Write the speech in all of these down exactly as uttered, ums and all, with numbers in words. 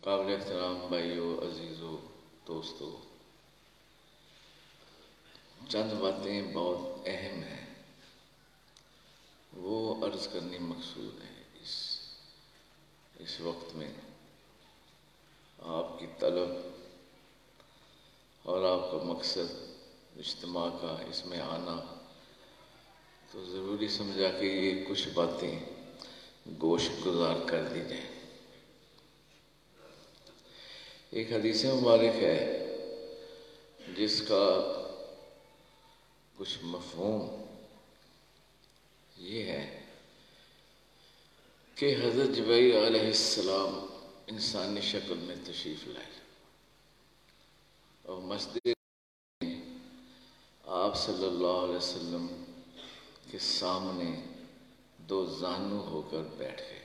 قابل احترام بھائیوں، عزیزوں، دوستوں، چند باتیں بہت اہم ہیں، وہ عرض کرنی مقصود ہے اس اس وقت میں آپ کی طلب اور آپ کا مقصد اجتماع کا اس میں آنا، تو ضروری سمجھا کہ یہ کچھ باتیں گوش گزار کر دی جائیں۔ ایک حدیث مبارک ہے جس کا کچھ مفہوم یہ ہے کہ حضرت جبرائیل علیہ السلام انسانی شکل میں تشریف لائے اور مسجد میں آپ صلی اللہ علیہ وسلم کے سامنے دو زانو ہو کر بیٹھ گئے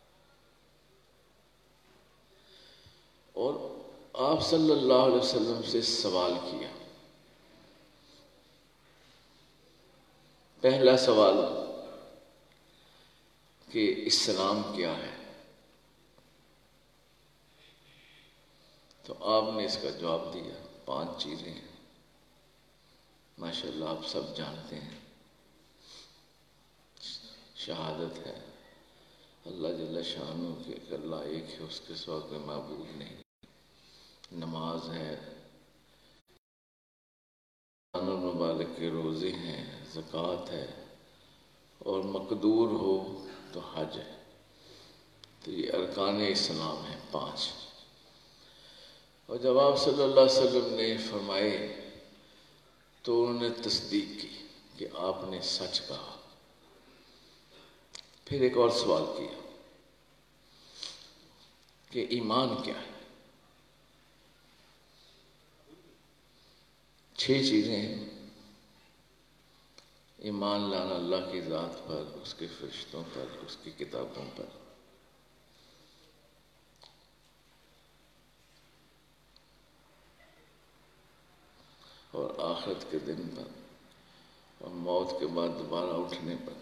اور آپ صلی اللہ علیہ وسلم سے سوال کیا۔ پہلا سوال کہ اسلام کیا ہے، تو آپ نے اس کا جواب دیا، پانچ چیزیں ہیں، ماشاءاللہ آپ سب جانتے ہیں۔ شہادت ہے اللہ جل شانہ کہ اللہ ایک ہے، اس کے سوا کوئی معبود نہیں۔ نماز ہے، رمضان المبارک کے روزے ہیں، زکوٰۃ ہے، اور مقدور ہو تو حج ہے۔ تو یہ ارکان اسلام ہیں پانچ۔ اور جب آپ صلی اللہ علیہ وسلم نے فرمائے تو انہوں نے تصدیق کی کہ آپ نے سچ کہا۔ پھر ایک اور سوال کیا کہ ایمان کیا ہے؟ چھ چیزیں ہیں۔ ایمان لانا اللہ کی ذات پر، اس کے فرشتوں پر، اس کی کتابوں پر، اور آخرت کے دن پر، اور موت کے بعد دوبارہ اٹھنے پر،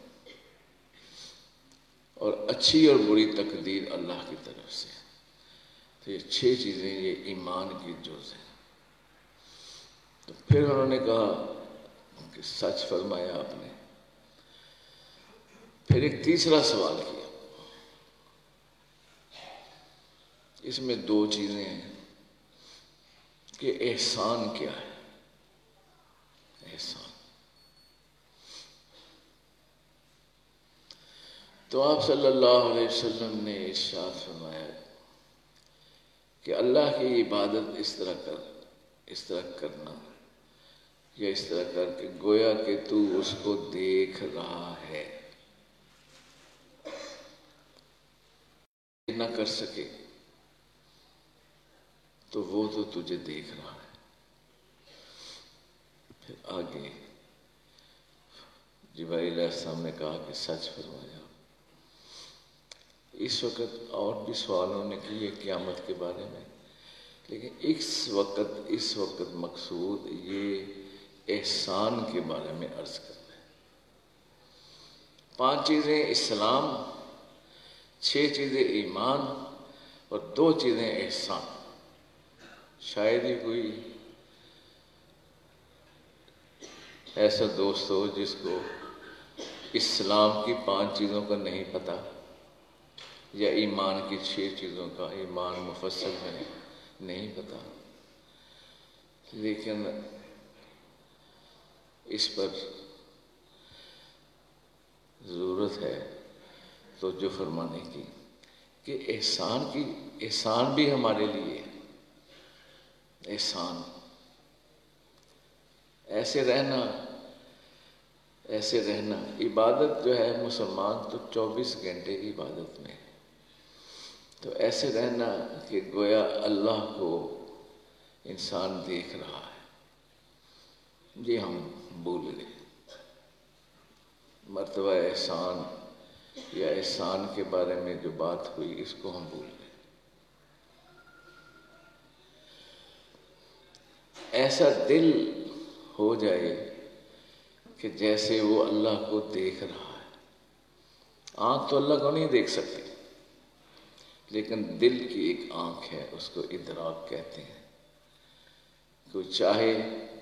اور اچھی اور بری تقدیر اللہ کی طرف سے۔ تو یہ چھ چیزیں یہ ایمان کی جز ہیں۔ تو پھر انہوں نے کہا کہ سچ فرمایا آپ نے۔ پھر ایک تیسرا سوال کیا، اس میں دو چیزیں ہیں کہ احسان کیا ہے؟ احسان۔ تو آپ صلی اللہ علیہ وسلم نے ارشاد فرمایا کہ اللہ کی عبادت اس طرح کر اس طرح کرنا یا اس طرح کر کے گویا کہ تو اس کو دیکھ رہا ہے۔ نہ کر سکے تو وہ تو تجھے دیکھ رہا ہے۔ پھر آگے جبرائیل علیہ السلام نے کہا کہ سچ فرمایا۔ اس وقت اور بھی سوالوں نے کیے قیامت کے بارے میں، لیکن اس وقت اس وقت مقصود یہ احسان کے بارے میں عرض کرنا ہے۔ پانچ چیزیں اسلام، چھ چیزیں ایمان، اور دو چیزیں احسان۔ شاید ہی کوئی ایسا دوست ہو جس کو اسلام کی پانچ چیزوں کا نہیں پتہ، یا ایمان کی چھ چیزوں کا ایمان مفصل میں نہیں پتہ، لیکن اس پر ضرورت ہے توجہ فرمانے کی کہ احسان کی احسان بھی ہمارے لیے ہے۔ احسان ایسے رہنا ایسے رہنا عبادت جو ہے مسلمان تو چوبیس گھنٹے کی عبادت میں، تو ایسے رہنا کہ گویا اللہ کو انسان دیکھ رہا ہے، یہ ہم بھول گئے۔ مرتبہ احسان یا احسان کے بارے میں جو بات ہوئی اس کو ہم بھول گئے۔ ایسا دل ہو جائے کہ جیسے وہ اللہ کو دیکھ رہا ہے۔ آنکھ تو اللہ کو نہیں دیکھ سکتی، لیکن دل کی ایک آنکھ ہے، اس کو ادراک کہتے ہیں۔ کوئی چاہے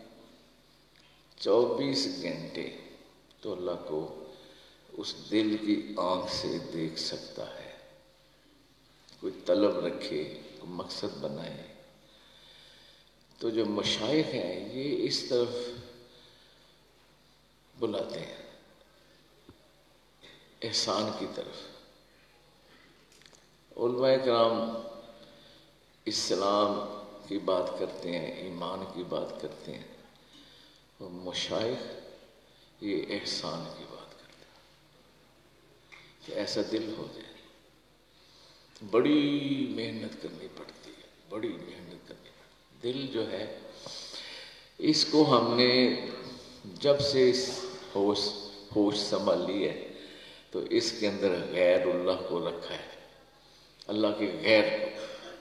چوبیس گھنٹے تو اللہ کو اس دل کی آنکھ سے دیکھ سکتا ہے۔ کوئی طلب رکھے، کوئی مقصد بنائے، تو جو مشائخ ہیں یہ اس طرف بلاتے ہیں، احسان کی طرف۔ علماء کرام اسلام کی بات کرتے ہیں، ایمان کی بات کرتے ہیں، اور مشائخ یہ احسان کی بات کرتے ہیں کہ ایسا دل ہو جائے۔ بڑی محنت کرنی پڑتی ہے، بڑی محنت کرنی پڑتی ہے۔ دل جو ہے اس کو ہم نے جب سے اس ہوش ہوش سنبھالی ہے تو اس کے اندر غیر اللہ کو رکھا ہے، اللہ کے غیر کو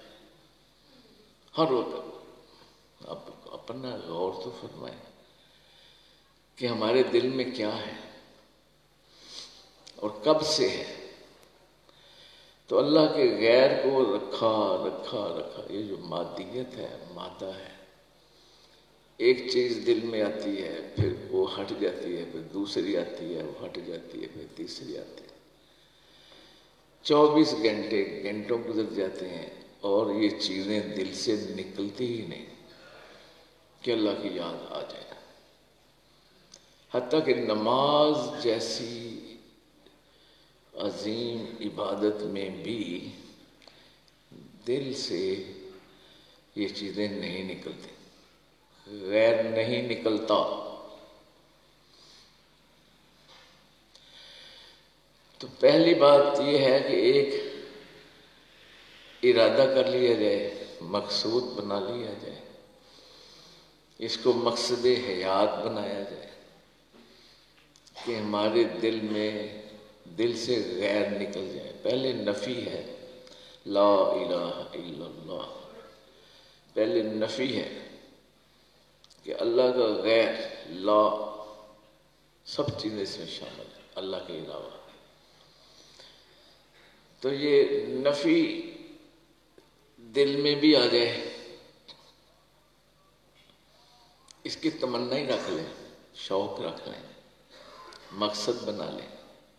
ہر وقت۔ اب اپنا غور تو فرمائیں کہ ہمارے دل میں کیا ہے اور کب سے ہے۔ تو اللہ کے غیر کو رکھا رکھا رکھا۔ یہ جو مادیت ہے، مادہ ہے، ایک چیز دل میں آتی ہے، پھر وہ ہٹ جاتی ہے، پھر دوسری آتی ہے، وہ ہٹ جاتی ہے، پھر تیسری آتی ہے۔ چوبیس گھنٹے گھنٹوں گزر جاتے ہیں اور یہ چیزیں دل سے نکلتی ہی نہیں کہ اللہ کی یاد آ جائے۔ حتیٰ کہ نماز جیسی عظیم عبادت میں بھی دل سے یہ چیزیں نہیں نکلتی، غیر نہیں نکلتا۔ تو پہلی بات یہ ہے کہ ایک ارادہ کر لیا جائے، مقصود بنا لیا جائے، اس کو مقصد حیات بنایا جائے کہ ہمارے دل میں دل سے غیر نکل جائے۔ پہلے نفی ہے، لا الہ الا اللہ، پہلے نفی ہے کہ اللہ کا غیر، لا، سب چیزیں اس میں شامل ہیں اللہ کے علاوہ۔ تو یہ نفی دل میں بھی آ جائے، اس کی تمنا ہی رکھ لیں، شوق رکھ لیں، مقصد بنا لیں۔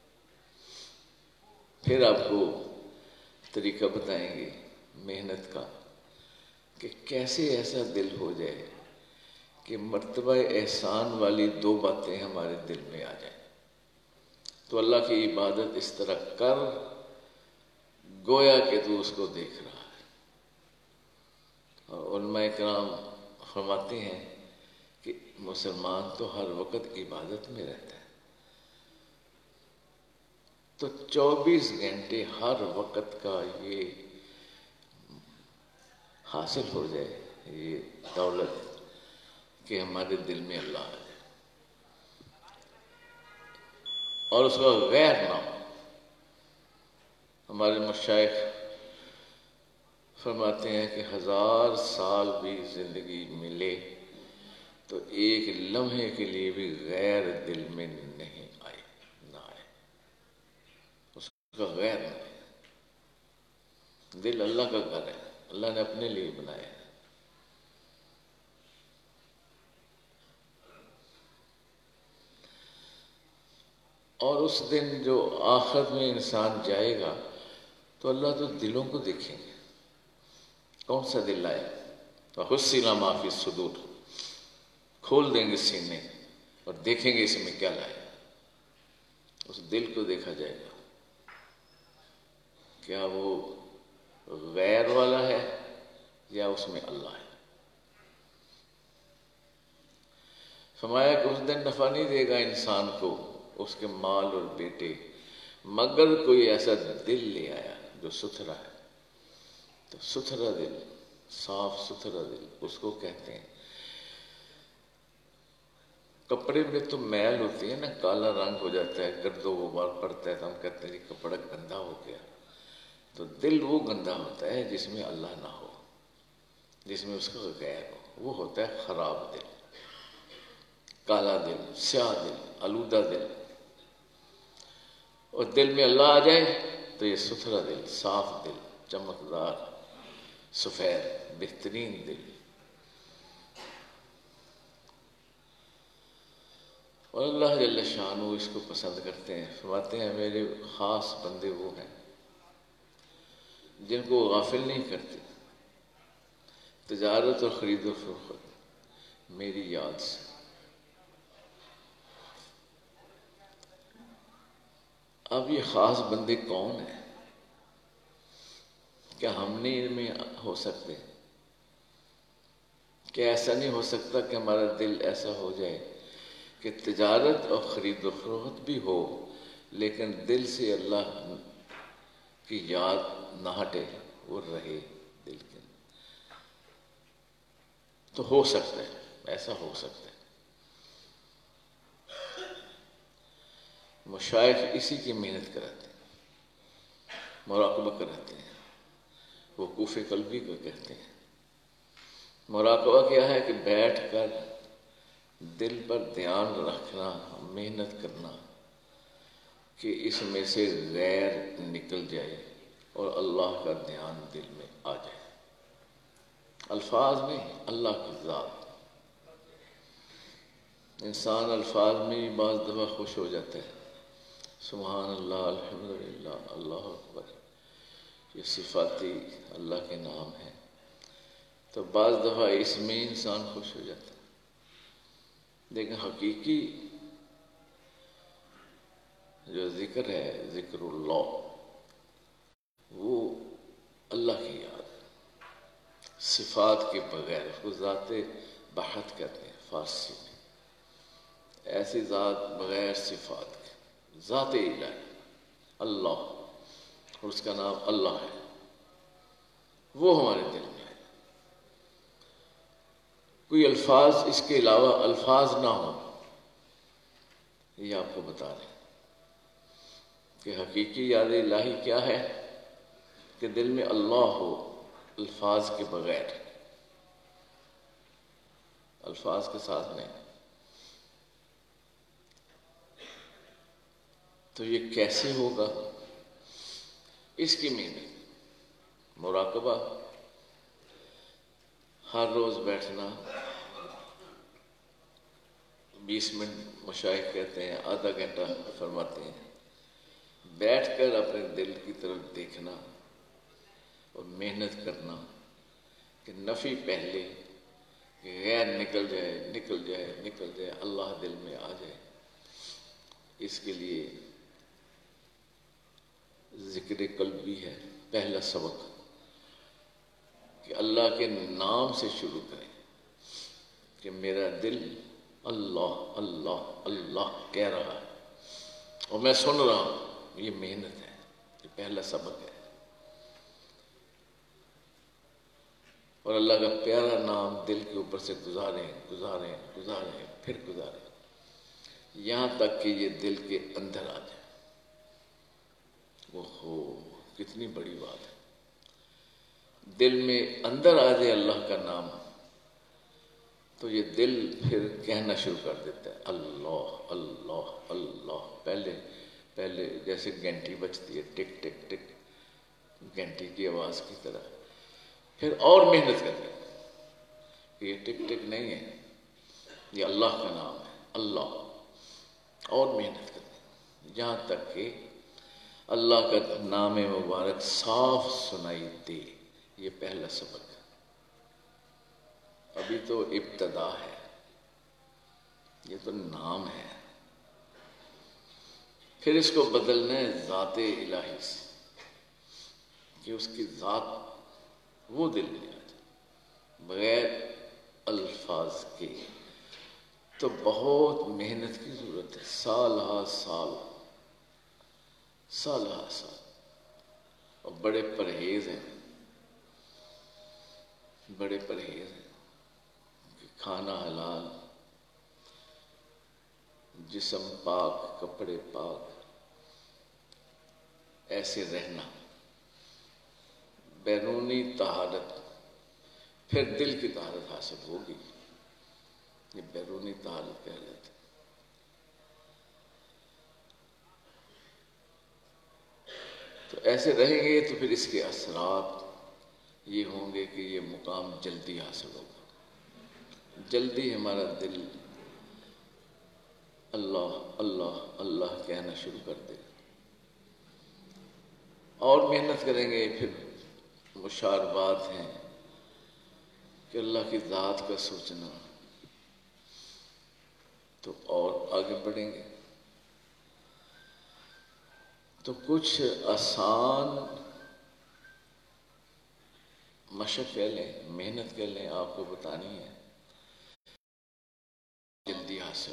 پھر آپ کو طریقہ بتائیں گے محنت کا کہ کیسے ایسا دل ہو جائے کہ مرتبہ احسان والی دو باتیں ہمارے دل میں آ جائیں۔ تو اللہ کی عبادت اس طرح کر گویا کہ تو اس کو دیکھ رہا ہے۔ اور علماء کرام فرماتے ہیں کہ مسلمان تو ہر وقت عبادت میں رہتا ہے، تو چوبیس گھنٹے ہر وقت کا یہ حاصل ہو جائے، یہ دولت کہ ہمارے دل میں اللہ آ جائے اور اس کا غیر نہ ہو۔ ہمارے مشائخ فرماتے ہیں کہ ہزار سال بھی زندگی ملے تو ایک لمحے کے لیے بھی غیر دل میں نہیں آئے، نہ آئے، اس کا غیر نہ آئے۔ دل اللہ کا گھر ہے، اللہ نے اپنے لیے بنایا ہے۔ اور اس دن جو آخرت میں انسان جائے گا تو اللہ تو دلوں کو دیکھیں گے، کون سا دل آئے، وَحُصِّلَ مَا فِي الصُّدُورِ، کھول دیں گے سینے اور دیکھیں گے اس میں کیا لائے۔ اس دل کو دیکھا جائے گا، کیا وہ غیر والا ہے یا اس میں اللہ ہے۔ فرمایا کہ اس دن نفع نہیں دے گا انسان کو اس کے مال اور بیٹے، مگر کوئی ایسا دل لے آیا جو ستھرا ہے۔ تو ستھرا دل، صاف ستھرا دل اس کو کہتے ہیں۔ کپڑے میں تو میل ہوتی ہے نا، کالا رنگ ہو جاتا ہے، گرد و غبار پڑتا ہے تو ہم کہتے ہیں کہ کپڑا گندا ہو گیا۔ تو دل وہ گندا ہوتا ہے جس میں اللہ نہ ہو، جس میں اس کا غیر ہو، وہ ہوتا ہے خراب دل، کالا دل، سیاہ دل، آلودہ دل۔ اور دل میں اللہ آ جائے تو یہ ستھرا دل، صاف دل، چمکدار سفید بہترین دل. اور اللہ جل شانہ اس کو پسند کرتے ہیں. فرماتے ہیں میرے خاص بندے وہ ہیں جن کو غافل نہیں کرتے تجارت اور خرید و فروخت میری یاد سے. اب یہ خاص بندے کون ہیں؟ کیا ہم نہیں ان میں ہو سکتے؟ کیا ایسا نہیں ہو سکتا کہ ہمارا دل ایسا ہو جائے کہ تجارت اور خرید و فروخت بھی ہو لیکن دل سے اللہ کی یاد نہ ہٹے، وہ رہے دل کے اندر؟ تو ہو سکتا ہے، ایسا ہو سکتا ہے. مشائخ اسی کی محنت کراتے ہیں، مراقبہ کراتے ہیں. وقوف قلبی کو کہتے ہیں. مراقبہ کیا ہے کہ بیٹھ کر دل پر دھیان رکھنا، محنت کرنا کہ اس میں سے غیر نکل جائے اور اللہ کا دھیان دل میں آ جائے. الفاظ میں اللہ کی ذات. انسان الفاظ میں بھی بعض دفعہ خوش ہو جاتا ہے، سبحان اللہ، الحمدللہ، اللہ اکبر، یہ صفاتی اللہ کے نام ہیں. تو بعض دفعہ اس میں انسان خوش ہو جاتا ہے. لیکن حقیقی جو ذکر ہے، ذکر اللہ، وہ اللہ کی یاد، صفات کے بغیر. اس کو ذات بحت کہتے ہیں فارسی میں. ایسی ذات بغیر صفات کے، ذات الہی اللہ، اور اس کا نام اللہ ہے، وہ ہمارے دل میں ہے. کوئی الفاظ اس کے علاوہ الفاظ نہ ہو، یہ آپ کو بتا دیں کہ حقیقی یاد الہی کیا ہے. کہ دل میں اللہ ہو الفاظ کے بغیر، الفاظ کے ساتھ نہیں. تو یہ کیسے ہوگا؟ اس کی محنت، مراقبہ، ہر روز بیٹھنا. بیس منٹ مشائخ کہتے ہیں، آدھا گھنٹہ فرماتے ہیں. بیٹھ کر اپنے دل کی طرف دیکھنا اور محنت کرنا کہ نفی پہلے، کہ غیر نکل جائے نکل جائے نکل جائے، اللہ دل میں آ جائے. اس کے لیے ذکر قلبی ہے پہلا سبق، کہ اللہ کے نام سے شروع کریں کہ میرا دل اللہ اللہ اللہ کہہ رہا ہے اور میں سن رہا ہوں. یہ محنت ہے، یہ پہلا سبق ہے. اور اللہ کا پیارا نام دل کے اوپر سے گزاریں گزاریں گزاریں پھر گزاریں یہاں تک کہ یہ دل کے اندر آ جائے. وہ ہو کتنی بڑی بات ہے. دل میں اندر آ جائے اللہ کا نام تو یہ دل پھر کہنا شروع کر دیتا ہے اللہ اللہ اللہ. پہلے پہلے جیسے گھنٹی بجتی ہے، ٹک ٹک ٹک، گھنٹی کی آواز کی طرح. پھر اور محنت کرتے کہ یہ ٹک ٹک نہیں ہے، یہ اللہ کا نام ہے اللہ. اور محنت کرتے جہاں تک کہ اللہ کا نام مبارک صاف سنائی دے. یہ پہلا سبق ہے. ابھی تو ابتدا ہے، یہ تو نام ہے. پھر اس کو بدلنا ہے ذات الہی سے، کہ اس کی ذات وہ دل میں آ جائے بغیر الفاظ کے. تو بہت محنت کی ضرورت ہے، سال ہا سال سال ہا سال. اور بڑے پرہیز ہیں، بڑے پرہیز ہیں کہ کھانا حلال، جسم پاک، کپڑے پاک، ایسے رہنا. بیرونی طہارت، پھر دل کی طہارت حاصل ہوگی. یہ بیرونی طہارت کہلاتی. تو ایسے رہیں گے تو پھر اس کے اثرات یہ ہوں گے کہ یہ مقام جلدی حاصل ہوگا، جلدی ہمارا دل اللہ اللہ اللہ کہنا شروع کر دے گا، اور محنت کریں گے پھر مشاربات ہیں کہ اللہ کی ذات کا سوچنا، تو اور آگے بڑھیں گے۔ تو کچھ آسان مشق کر لیں، محنت کر لیں، آپ کو بتانی ہے جلدی حاصل۔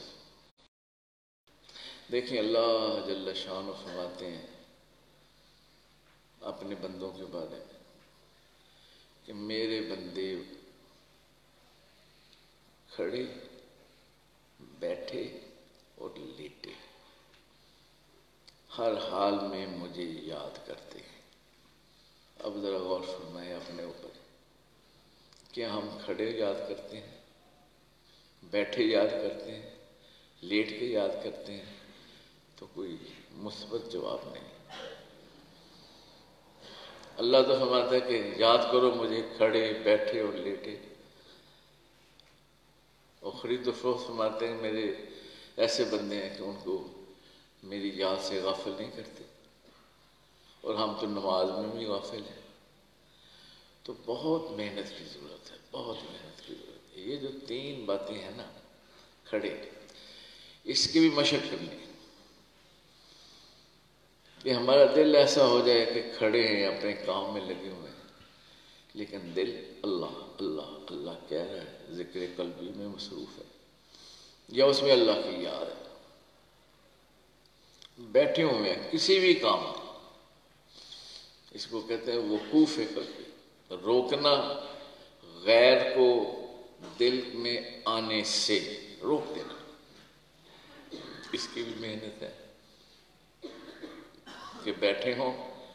دیکھیں اللہ جل شانہ فرماتے ہیں اپنے بندوں کے بارے میں کہ میرے بندے کھڑے، بیٹھے اور لیٹے ہر حال میں مجھے یاد کرتے ہیں۔ اب ذرا غور فرمائیں اپنے اوپر، کیا ہم کھڑے یاد کرتے ہیں، بیٹھے یاد کرتے ہیں، لیٹ کے یاد کرتے ہیں؟ تو کوئی مثبت جواب نہیں۔ اللہ تو فرماتا ہے کہ یاد کرو مجھے کھڑے، بیٹھے اور لیٹے، اور خرید و فروخت فرماتے ہیں میرے ایسے بندے ہیں کہ ان کو میری یاد سے غافل نہیں کرتے، اور ہم تو نماز میں بھی غافل ہیں۔ تو بہت محنت کی ضرورت ہے، بہت محنت کی ضرورت ہے۔ یہ جو تین باتیں ہیں نا، کھڑے، اس کی بھی مشق کرنی ہے کہ ہمارا دل ایسا ہو جائے کہ کھڑے ہیں اپنے کام میں لگے ہوئے ہیں، لیکن دل اللہ اللہ اللہ کہہ رہا ہے، ذکر قلبی میں مصروف ہے، یا اس میں اللہ کی یاد ہے، بیٹھے ہوئے ہیں کسی بھی کام میں۔ اس کو کہتے ہیں وقوف قلبی، روکنا غیر کو دل میں آنے سے روک دینا، اس کی بھی محنت ہے کہ بیٹھے ہوں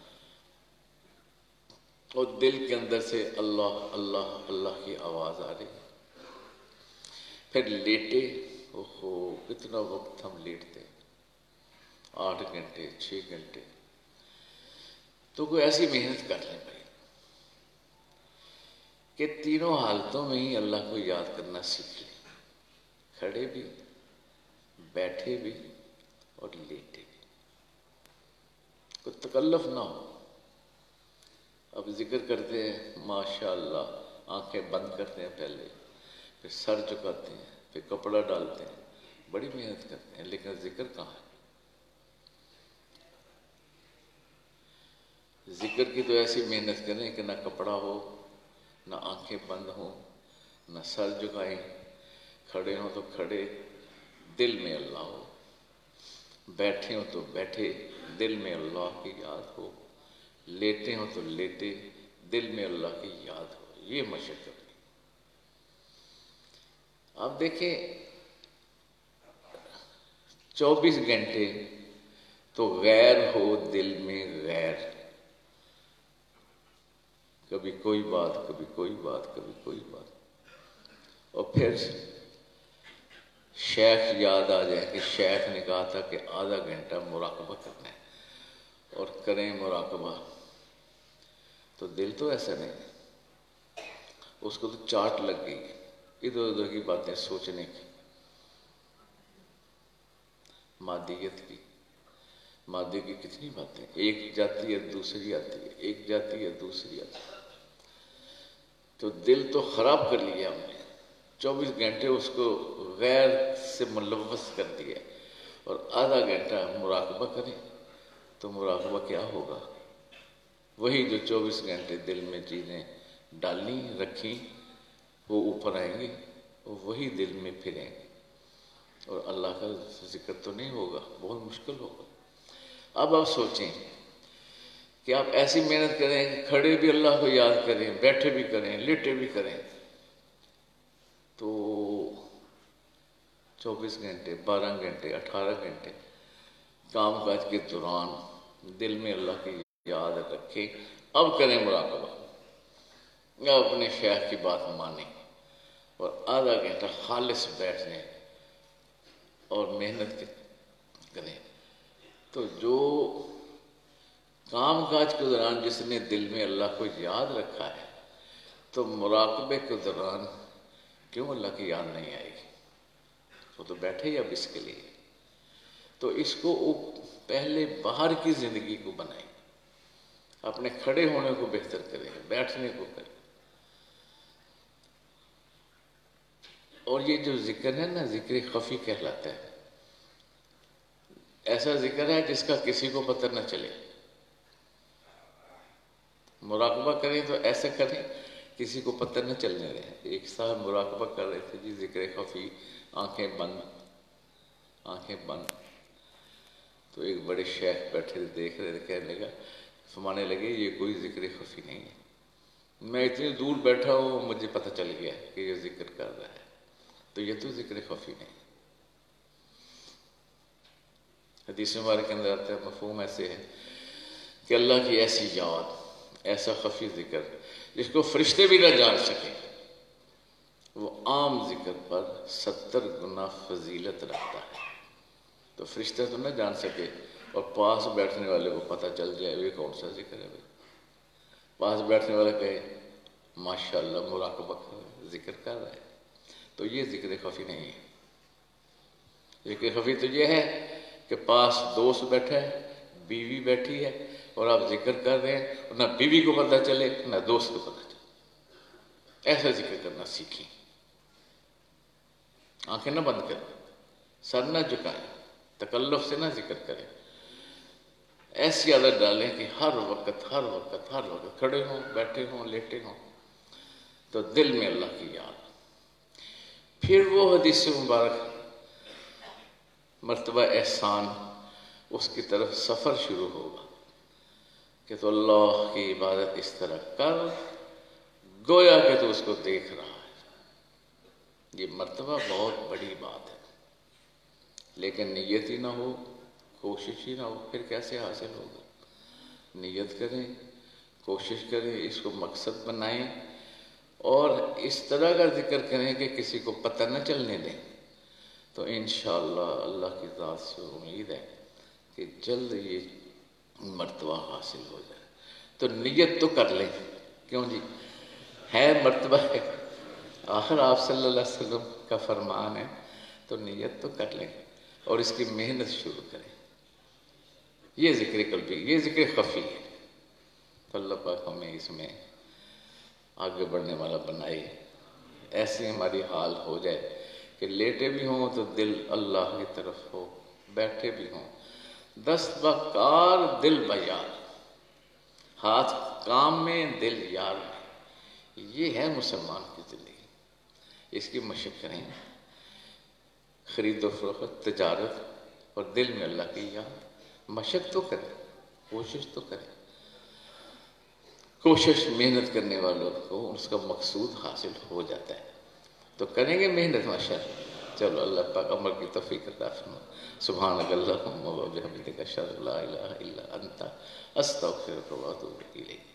اور دل کے اندر سے اللہ اللہ اللہ کی آواز آ رہی ہے۔ پھر لیٹے، اوہو کتنا وقت ہم لیٹتے، آٹھ گھنٹے چھ گھنٹے، تو کوئی ایسی محنت کر لیں بھائی کہ تینوں حالتوں میں ہی اللہ کو یاد کرنا سیکھ لیں، کھڑے بھی، بیٹھے بھی اور لیٹے بھی، کوئی تکلف نہ ہو۔ اب ذکر کرتے ہیں ماشاء اللہ، آنکھیں بند کرتے ہیں پہلے، پھر سر جھکاتے ہیں، پھر کپڑا ڈالتے ہیں، بڑی محنت کرتے ہیں، لیکن ذکر کہاں ہے؟ ذکر کی تو ایسی محنت کریں کہ نہ کپڑا ہو، نہ آنکھیں بند ہوں، نہ سر جھکائیں، کھڑے ہوں تو کھڑے، دل میں اللہ ہو، بیٹھے ہوں تو بیٹھے، دل میں اللہ کی یاد ہو، لیٹے ہوں تو لیٹے، دل میں اللہ کی یاد ہو۔ یہ مشق کرنی۔ آپ دیکھیں چوبیس گھنٹے تو غیر ہو دل میں غیر، کبھی کوئی بات کبھی کوئی بات کبھی کوئی بات، اور پھر شیخ یاد آ جائے کہ شیخ نے کہا تھا کہ آدھا گھنٹہ مراقبہ کرنا ہے، اور کریں مراقبہ، تو دل تو ایسا نہیں، اس کو تو چاٹ لگ گئی ادھر ادھر کی باتیں سوچنے کی، مادیت کی، مادے کی کتنی باتیں، ایک جاتی ہے دوسری آتی ہے، ایک جاتی ہے دوسری آتی ہے، تو دل تو خراب کر لیا ہم نے، چوبیس گھنٹے اس کو غیر سے ملوث کر دیا، اور آدھا گھنٹہ مراقبہ کریں تو مراقبہ کیا ہوگا؟ وہی جو چوبیس گھنٹے دل میں چیزیں ڈالنی رکھیں وہ اوپر آئیں گی، اور وہی دل میں پھریں گے، اور اللہ کا ذکر تو نہیں ہوگا، بہت مشکل ہوگا۔ اب آپ سوچیں کہ آپ ایسی محنت کریں کہ کھڑے بھی اللہ کو یاد کریں، بیٹھے بھی کریں، لیٹے بھی کریں، تو چوبیس گھنٹے، بارہ گھنٹے، اٹھارہ گھنٹے کام کاج کے دوران دل میں اللہ کی یاد رکھیں، اب کریں مراقبہ، یا اپنے شیخ کی بات مانیں، اور آدھا گھنٹہ خالص بیٹھ جائیں اور محنت کریں، تو جو کام کاج کے دوران جس نے دل میں اللہ کو یاد رکھا ہے تو مراقبے کے دوران کیوں اللہ کی یاد نہیں آئے گی؟ وہ تو بیٹھے ہی اب اس کے لیے. تو اس کو پہلے باہر کی زندگی کو بنائیں، اپنے کھڑے ہونے کو بہتر کریں، بیٹھنے کو کریں. اور یہ جو ذکر ہے نا، ذکر خفی کہلاتا ہے. ایسا ذکر ہے جس کا کسی کو پتہ نہ چلے. مراقبہ کریں تو ایسا کریں کسی کو پتہ نہ چلنے دیں. ایک صاحب مراقبہ کر رہے تھے جی، ذکر خفی، آنکھیں بند آنکھیں بند تو ایک بڑے شیخ بیٹھے تھے، دیکھ رہے تھے، کہنے لگا فرمانے لگے یہ کوئی ذکر خفی نہیں ہے، میں اتنی دور بیٹھا ہوں مجھے پتہ چل گیا کہ یہ ذکر کر رہا ہے، تو یہ تو ذکر خفی نہیں. حدیث مبارک کے اندر آتا ہے، مفہوم ایسے ہے کہ اللہ کی ایسی یاد، ایسا خفی ذکر جس کو فرشتے بھی نہ جان سکیں، وہ عام ذکر پر ستر گنا فضیلت رکھتا ہے. تو فرشتے تو نہ جان سکے اور پاس بیٹھنے والے کو پتہ چل جائے یہ کون سا ذکر ہے بھائی. پاس بیٹھنے والا کہے ماشاءاللہ مراقبہ کر ذکر کر رہا ہے، تو یہ ذکر خفی نہیں ہے. ذکر خفی تو یہ ہے کہ پاس دوست بیٹھا ہے، بیوی بیٹھی ہے اور آپ ذکر کر رہے ہیں، اور نہ بیوی کو پتہ چلے نہ دوست کو پتہ چلے. ایسا ذکر کرنا سیکھیں. آنکھیں نہ بند کریں، سر نہ جھکائیں، تکلف سے نہ ذکر کریں. ایسی عادت ڈالیں کہ ہر وقت ہر وقت ہر وقت کھڑے ہوں، بیٹھے ہوں، لیٹے ہوں تو دل میں اللہ کی یاد. پھر وہ حدیث مبارک مرتبہ احسان، اس کی طرف سفر شروع ہوگا کہ تو اللہ کی عبادت اس طرح کر گویا کہ تو اس کو دیکھ رہا ہے. یہ مرتبہ بہت بڑی بات ہے، لیکن نیت ہی نہ ہو، کوشش ہی نہ ہو، پھر کیسے حاصل ہوگا؟ نیت کریں، کوشش کریں، اس کو مقصد بنائیں اور اس طرح کا ذکر کریں کہ کسی کو پتہ نہ چلنے دیں. تو انشاءاللہ اللہ کی ذات سے امید ہے کہ جلد یہ مرتبہ حاصل ہو جائے. تو نیت تو کر لیں، کیوں جی ہے مرتبہ ہے، آخر آپ صلی اللہ علیہ وسلم کا فرمان ہے، تو نیت تو کر لیں اور اس کی محنت شروع کریں. یہ ذکر قلبی، یہ ذکر خفی ہے. تو اللہ پاک ہمیں اس میں آگے بڑھنے والا بنائے. ایسی ہماری حال ہو جائے کہ لیٹے بھی ہوں تو دل اللہ کی طرف ہو، بیٹھے بھی ہوں دست بکار دل بیار، ہاتھ کام میں دل یار میں. یہ ہے مسلمان کی زندگی. اس کی مشق کریں، خرید و فروخت، تجارت اور دل میں اللہ کی یاد. مشق تو کریں، کوشش تو کریں. کوشش محنت کرنے والوں کو اس کا مقصود حاصل ہو جاتا ہے. تو کریں گے محنت ماشاءاللہ. چلو اللہ پاک عمل کی توفیق عطا فرمائے. سبحانک اللہم و بحمدک اشہد ان لا الہ الا انت استغفرک و اتوب الیک.